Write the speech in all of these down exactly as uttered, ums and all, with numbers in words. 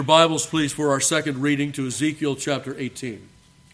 Your Bibles, please, for our second reading to Ezekiel chapter eighteen.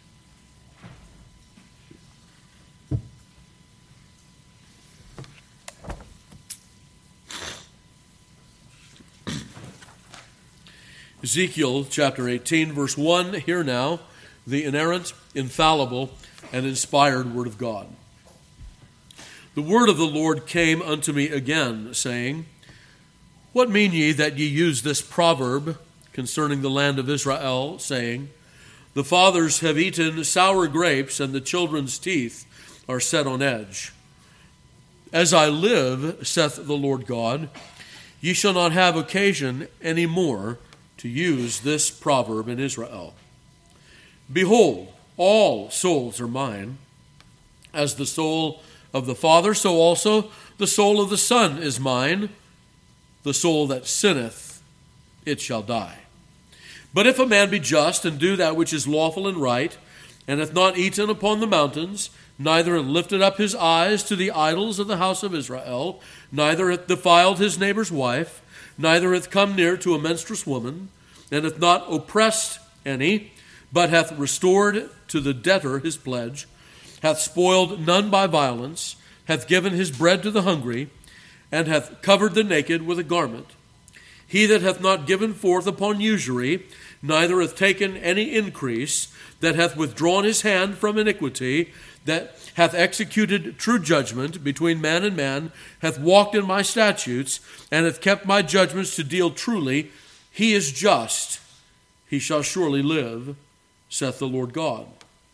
Ezekiel chapter eighteen, verse one, hear now the inerrant, infallible, and inspired word of God. The word of the Lord came unto me again, saying, What mean ye that ye use this proverb concerning the land of Israel, saying, The fathers have eaten sour grapes, and the children's teeth are set on edge? As I live, saith the Lord God, ye shall not have occasion any more to use this proverb in Israel. Behold, all souls are mine. As the soul of the Father, so also the soul of the Son is mine. The soul that sinneth, it shall die. But if a man be just, and do that which is lawful and right, and hath not eaten upon the mountains, neither hath lifted up his eyes to the idols of the house of Israel, neither hath defiled his neighbor's wife, neither hath come near to a menstruous woman, and hath not oppressed any, but hath restored to the debtor his pledge, hath spoiled none by violence, hath given his bread to the hungry, and hath covered the naked with a garment. He that hath not given forth upon usury, neither hath taken any increase, that hath withdrawn his hand from iniquity, that hath executed true judgment between man and man, hath walked in my statutes, and hath kept my judgments to deal truly, he is just, he shall surely live, saith the Lord God.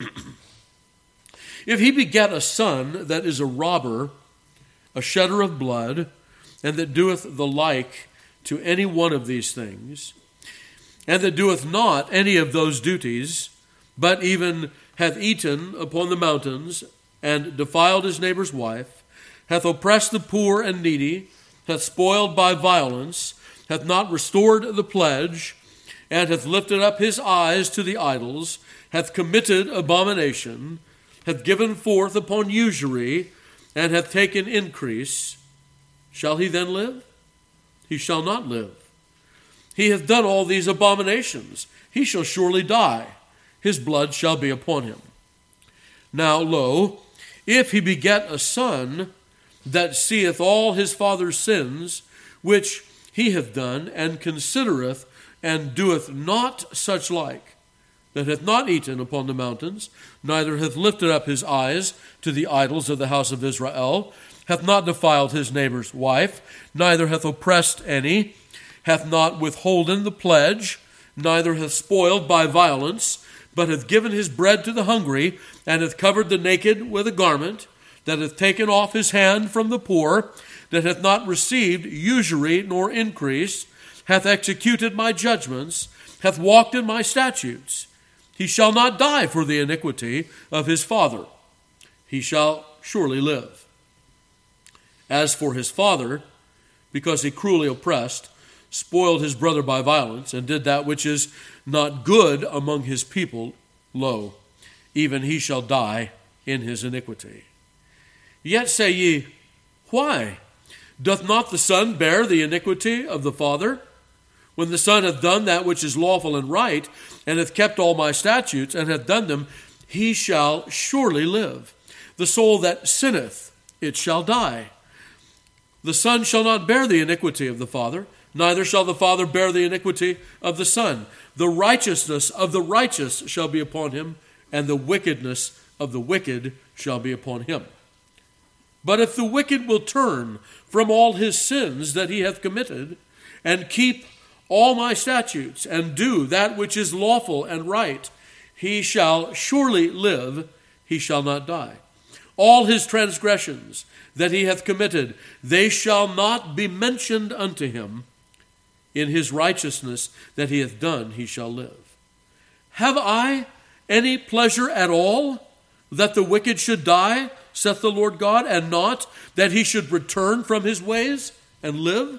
If he beget a son that is a robber, a shedder of blood, and that doeth the like to any one of these things, and that doeth not any of those duties, but even hath eaten upon the mountains, and defiled his neighbor's wife, hath oppressed the poor and needy, hath spoiled by violence, hath not restored the pledge, and hath lifted up his eyes to the idols, hath committed abomination, hath given forth upon usury, and hath taken increase, shall he then live? He shall not live. He hath done all these abominations. He shall surely die. His blood shall be upon him. Now, lo, if he beget a son that seeth all his father's sins, which he hath done, and considereth, and doeth not such like, that hath not eaten upon the mountains, neither hath lifted up his eyes to the idols of the house of Israel, hath not defiled his neighbor's wife, neither hath oppressed any, hath not withholden the pledge, neither hath spoiled by violence, but hath given his bread to the hungry, and hath covered the naked with a garment, that hath taken off his hand from the poor, that hath not received usury nor increase, hath executed my judgments, hath walked in my statutes. He shall not die for the iniquity of his father. He shall surely live. As for his father, because he cruelly oppressed, spoiled his brother by violence, and did that which is not good among his people, lo, even he shall die in his iniquity. Yet say ye, Why? Doth not the son bear the iniquity of the father? When the son hath done that which is lawful and right, and hath kept all my statutes, and hath done them, he shall surely live. The soul that sinneth, it shall die. The son shall not bear the iniquity of the father, neither shall the father bear the iniquity of the son. The righteousness of the righteous shall be upon him, and the wickedness of the wicked shall be upon him. But if the wicked will turn from all his sins that he hath committed, and keep all my statutes, and do that which is lawful and right, he shall surely live, he shall not die. All his transgressions that he hath committed, they shall not be mentioned unto him. In his righteousness that he hath done, he shall live. Have I any pleasure at all that the wicked should die, saith the Lord God, and not that he should return from his ways and live?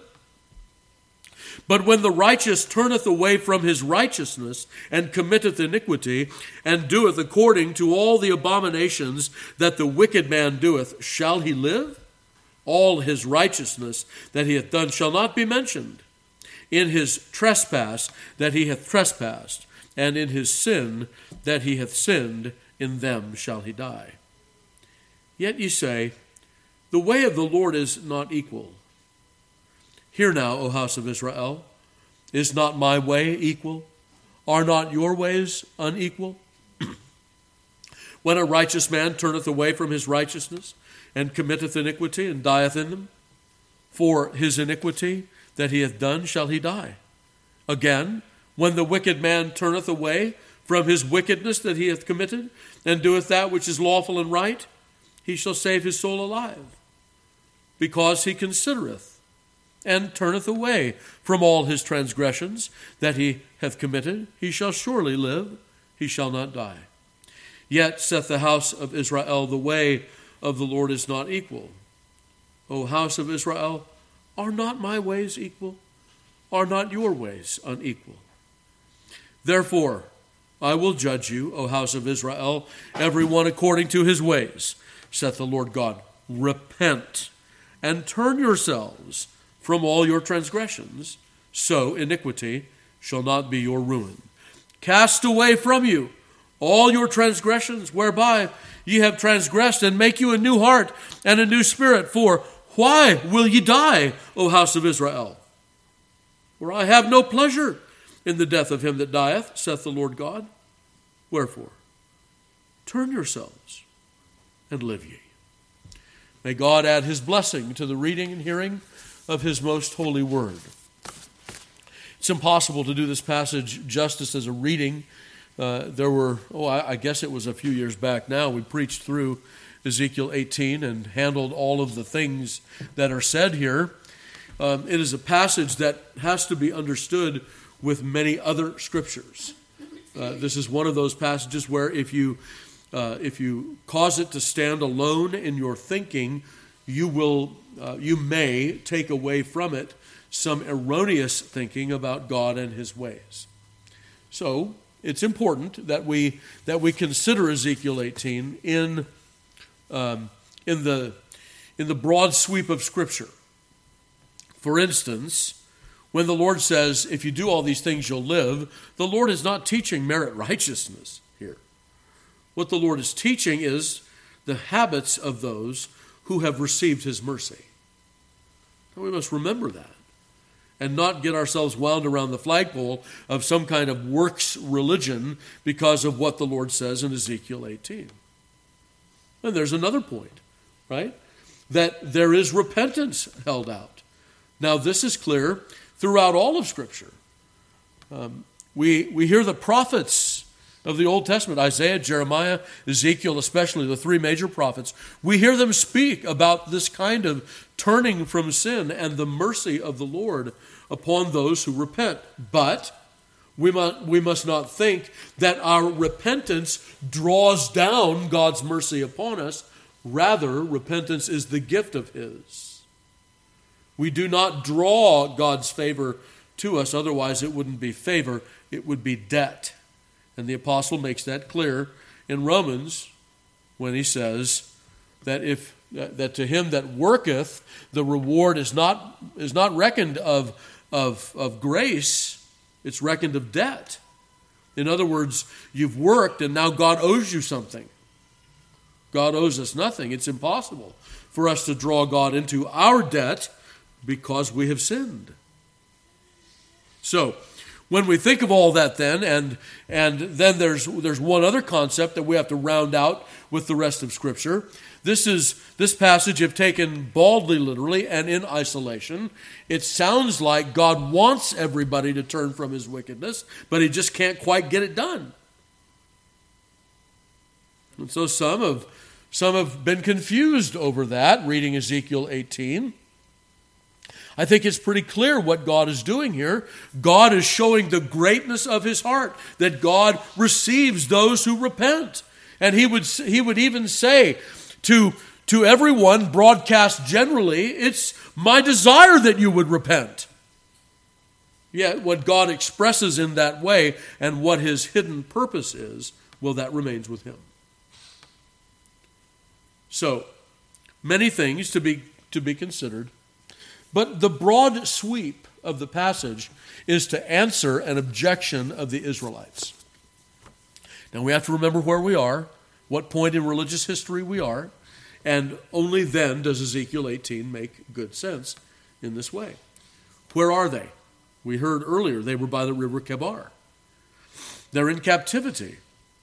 But when the righteous turneth away from his righteousness, and committeth iniquity, and doeth according to all the abominations that the wicked man doeth, shall he live? All his righteousness that he hath done shall not be mentioned. in his trespass that he hath trespassed, and in his sin that he hath sinned, in them shall he die. Yet ye say, the way of the Lord is not equal. Hear now, O house of Israel, is not my way equal? Are not your ways unequal? When a righteous man turneth away from his righteousness, and committeth iniquity, and dieth in them, for his iniquity that he hath done shall he die. Again, when the wicked man turneth away from his wickedness that he hath committed, and doeth that which is lawful and right, he shall save his soul alive, because he considereth, and turneth away from all his transgressions that he hath committed, he shall surely live, he shall not die. Yet saith the house of Israel, the way of the Lord is not equal. O house of Israel, are not my ways equal? Are not your ways unequal? Therefore, I will judge you, O house of Israel, every one according to his ways, saith the Lord God. Repent, and turn yourselves from all your transgressions, so iniquity shall not be your ruin. Cast away from you all your transgressions, whereby ye have transgressed, and make you a new heart and a new spirit. For why will ye die, O house of Israel? For I have no pleasure in the death of him that dieth, saith the Lord God. Wherefore, turn yourselves and live ye. May God add his blessing to the reading and hearing of his most holy word. It's impossible to do this passage justice as a reading. Uh, there were, oh, I, I guess it was a few years back now, we preached through Ezekiel eighteen and handled all of the things that are said here. Um, it is a passage that has to be understood with many other scriptures. Uh, this is one of those passages where if you uh, if you cause it to stand alone in your thinking, you will uh, you may take away from it some erroneous thinking about God and his ways. So it's important that we that we consider Ezekiel eighteen in um, in the in the broad sweep of Scripture. For instance, when the Lord says, "If you do all these things, you'll live," the Lord is not teaching merit righteousness here. What the Lord is teaching is the habits of those who have received his mercy. And we must remember that, and not get ourselves wound around the flagpole of some kind of works religion because of what the Lord says in Ezekiel eighteen. And there's another point, right? That there is repentance held out. Now, this is clear throughout all of Scripture. Um, we, we hear the prophets of the Old Testament, Isaiah, Jeremiah, Ezekiel, especially the three major prophets, we hear them speak about this kind of turning from sin and the mercy of the Lord upon those who repent. But we must, we must not think that our repentance draws down God's mercy upon us. Rather, repentance is the gift of his. We do not draw God's favor to us, otherwise it wouldn't be favor, it would be debt. And the apostle makes that clear in Romans when he says that if that to him that worketh, the reward is not is not reckoned of, of, of grace, it's reckoned of debt. In other words, you've worked and now God owes you something. God owes us nothing. It's impossible for us to draw God into our debt because we have sinned. So, when we think of all that then, and and then there's there's one other concept that we have to round out with the rest of Scripture. This is this passage, if taken baldly literally and in isolation, it sounds like God wants everybody to turn from his wickedness, but he just can't quite get it done. And so some have some have been confused over that, reading Ezekiel eighteen. I think it's pretty clear what God is doing here. God is showing the greatness of his heart, that God receives those who repent. And he would he would even say to, to everyone, broadcast generally, it's my desire that you would repent. Yet what God expresses in that way and what his hidden purpose is, well, that remains with him. So, many things to be to be considered. But the broad sweep of the passage is to answer an objection of the Israelites. Now we have to remember where we are, what point in religious history we are, and only then does Ezekiel eighteen make good sense in this way. Where are they? We heard earlier they were by the river Kebar. They're in captivity.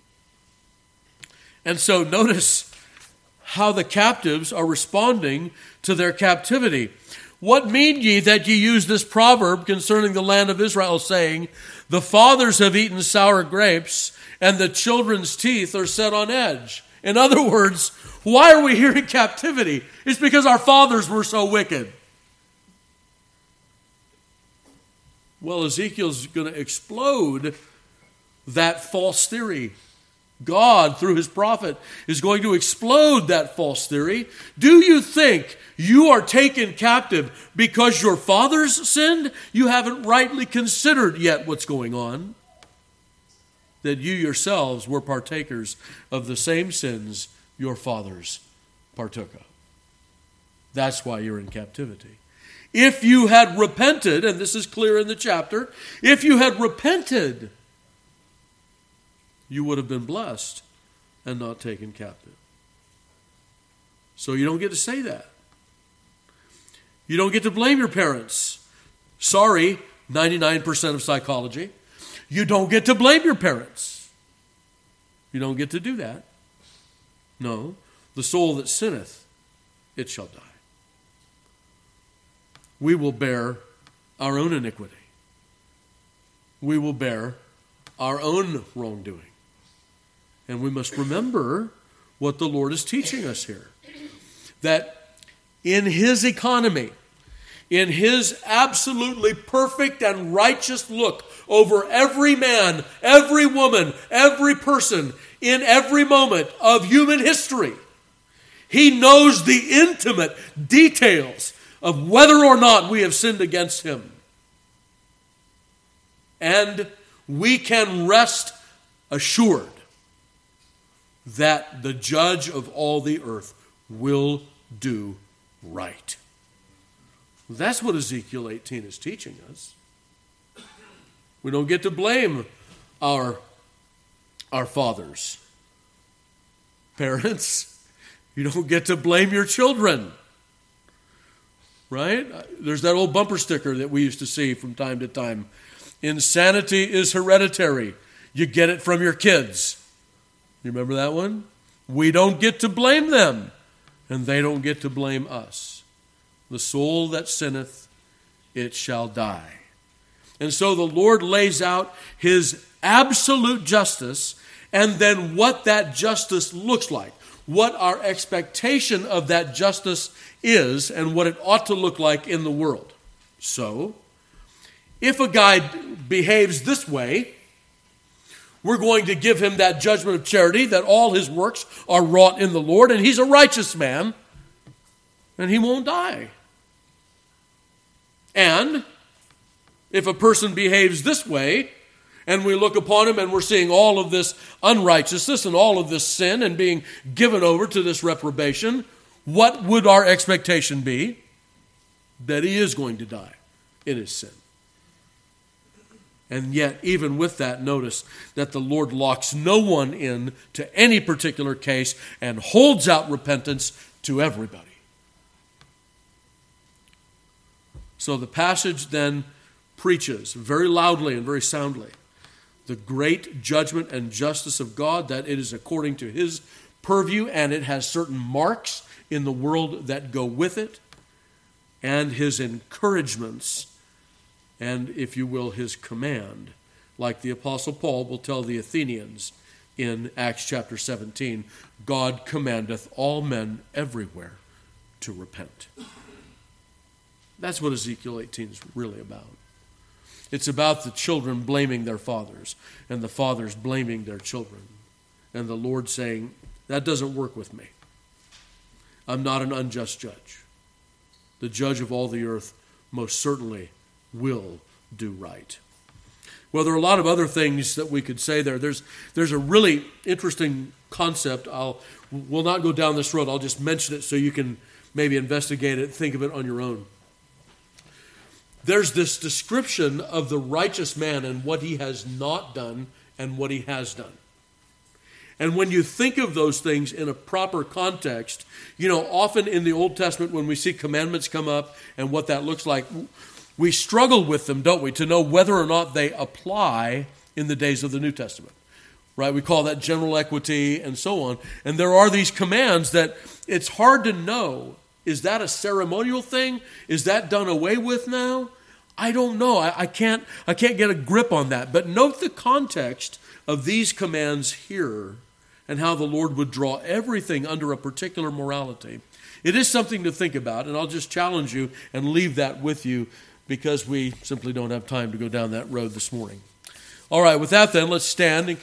And so notice how the captives are responding to their captivity. What mean ye that ye use this proverb concerning the land of Israel, saying, the fathers have eaten sour grapes, and the children's teeth are set on edge? In other words, why are we here in captivity? It's because our fathers were so wicked. Well, Ezekiel's going to explode that false theory. God, through his prophet, is going to explode that false theory. Do you think you are taken captive because your fathers sinned? You haven't rightly considered yet what's going on. That you yourselves were partakers of the same sins your fathers partook of. That's why you're in captivity. If you had repented, and this is clear in the chapter, if you had repented, you would have been blessed and not taken captive. So you don't get to say that. You don't get to blame your parents. Sorry, ninety-nine percent of psychology. You don't get to blame your parents. You don't get to do that. No, the soul that sinneth, it shall die. We will bear our own iniquity. We will bear our own wrongdoing. And we must remember what the Lord is teaching us here. That in his economy, in his absolutely perfect and righteous look over every man, every woman, every person, in every moment of human history, he knows the intimate details of whether or not we have sinned against him. And we can rest assured that the judge of all the earth will do right. That's what Ezekiel eighteen is teaching us. We don't get to blame our, our fathers. Parents, you don't get to blame your children. Right? There's that old bumper sticker that we used to see from time to time. Insanity is hereditary. You get it from your kids. You remember that one? We don't get to blame them, and they don't get to blame us. The soul that sinneth, it shall die. And so the Lord lays out his absolute justice, and then what that justice looks like, what our expectation of that justice is, and what it ought to look like in the world. So, if a guy behaves this way, we're going to give him that judgment of charity, that all his works are wrought in the Lord, and he's a righteous man, and he won't die. And if a person behaves this way, and we look upon him and we're seeing all of this unrighteousness and all of this sin and being given over to this reprobation, what would our expectation be? That he is going to die in his sin. And yet, even with that, notice that the Lord locks no one in to any particular case and holds out repentance to everybody. So the passage then preaches very loudly and very soundly the great judgment and justice of God, that it is according to his purview and it has certain marks in the world that go with it, and his encouragements and, if you will, his command, like the Apostle Paul will tell the Athenians in Acts chapter seventeen, God commandeth all men everywhere to repent. That's what Ezekiel eighteen is really about. It's about the children blaming their fathers and the fathers blaming their children. And the Lord saying, that doesn't work with me. I'm not an unjust judge. The judge of all the earth most certainly will do right. Well, there are a lot of other things that we could say there. There's there's a really interesting concept. I'll we'll not go down this road. I'll just mention it so you can maybe investigate it, think of it on your own. there's this description of the righteous man and what he has not done and what he has done. And when you think of those things in a proper context, you know, often in the Old Testament when we see commandments come up and what that looks like, we struggle with them, don't we, to know whether or not they apply in the days of the New Testament. Right? We call that general equity and so on. And there are these commands that it's hard to know. Is that a ceremonial thing? Is that done away with now? I don't know. I, I can't I can't get a grip on that. But note the context of these commands here and how the Lord would draw everything under a particular morality. It is something to think about, and I'll just challenge you and leave that with you because we simply don't have time to go down that road this morning. All right, with that then, let's stand and